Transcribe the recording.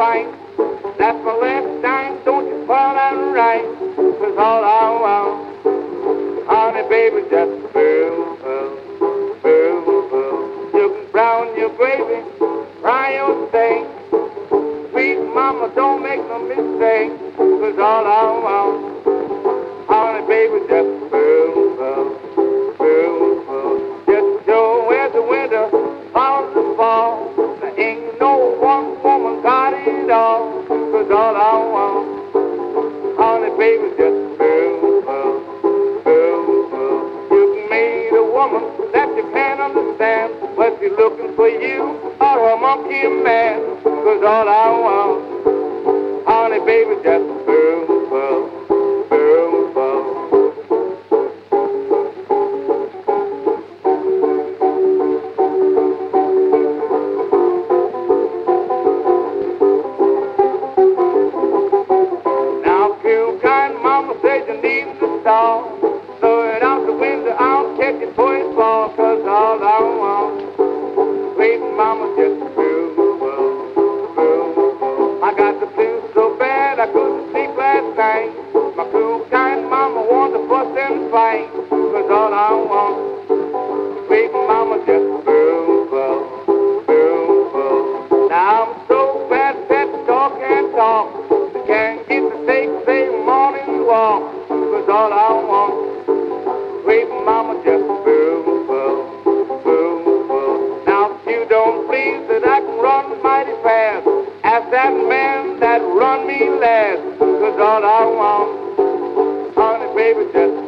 twice. That's my last time, don't you fall out right? 'Cause all I want, honey, baby, just boo, boo, boo, boo. You can brown your gravy, fry your steak. Sweet mama, don't make no mistake. 'Cause all I want, honey, baby, just boo, boo, boo, boo. Just show where the winter follows the fall. There ain't no one woman got it all. 'Cause all I want, honey, baby, just boo, boo, boo, boo. You can meet a woman that you can't understand, but she's looking for you or a monkey man. 'Cause all I want, honey, baby, just boo, boo, boo, boo. Now, if you kind mama says you need to stall, throw it out the window, I'll catch it before it falls. 'Cause all I want, sweet mama, just boo, boo, boo, boo. I got the blues so bad I couldn't sleep last night. My cool kind mama wanted to fuss and fight. 'Cause all I want, sweet mama, just boo, boo, boo, boo. Now I'm so bad that talk and talk. I can't get the say morning walk. 'Cause all I want, sweet mama, just boo, boo, boo, boo. Now if you don't please that I can run mighty fast, ask that man that run me last. 'Cause all I want, honey, baby, just